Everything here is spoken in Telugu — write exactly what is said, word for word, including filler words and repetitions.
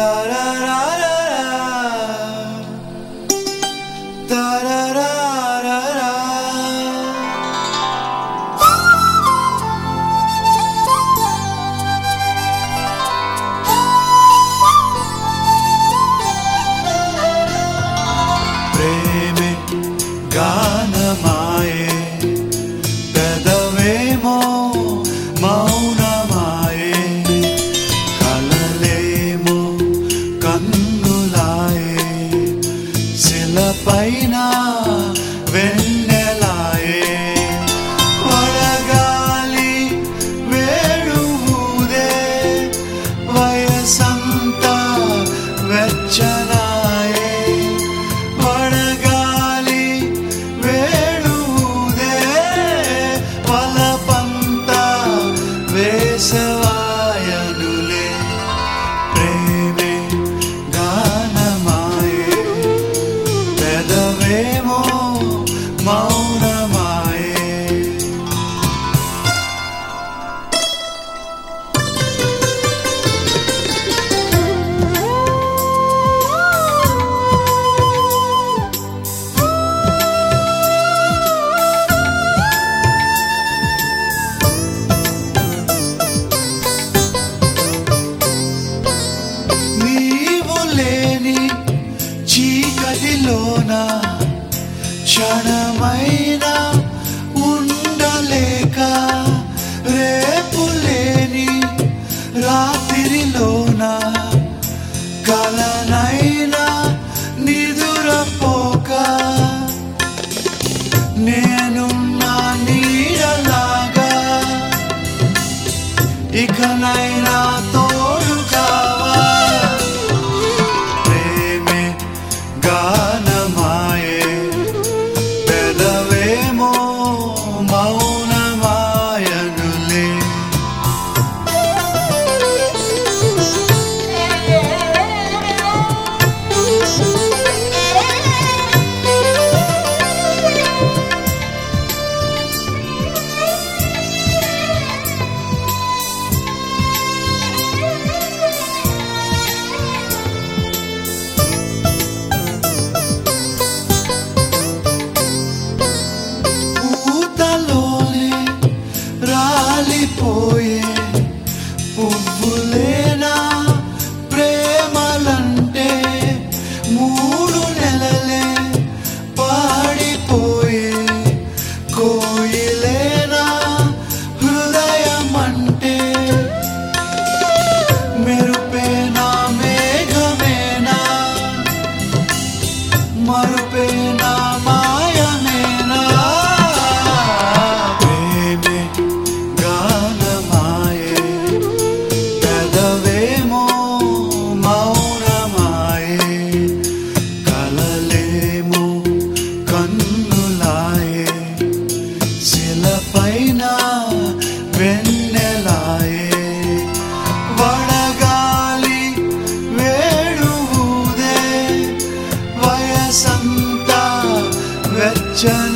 ప్రేమే గానమాయే పెదవేమో మౌనమాయే కలలేమో కన్నులాయే శిలపైన వెన్నెలాయే వడగాలి వేణువుదే వయసంతా వెచ్చనాయే వడగాలి వేణువుదే వలపంతా వేసవాయనులే ప్రేమే గానమాయే పెదవేమో మౌనమాయే నీవు లేని చీకటిలోన క్షణమైనా ఉండలేక రేపు లేని రాత్రిలోన కలనైనా నిదురపోక నేను నా నీడలాగా ఇకనైనా తోడు కావా ప్రేమే గానమాయే పెదవేమో మౌనమాయనులే పూతలోనే రాలిపోయే పువ్వులేనా ప్రేమలంటే మూడు నెలలే పాడిపోయే కోయిలేనా హృదయమంటే మెరుపేనా మేఘమేనా మరుపేనా మాయమేనా ప్రేమే గానమాయే పెదవేమో మౌనమాయే కలలేమో కన్నులాయే శిలపైన వెన్నెలాయే వడగాలి వేణువుదే వయసంతా వెచ్చ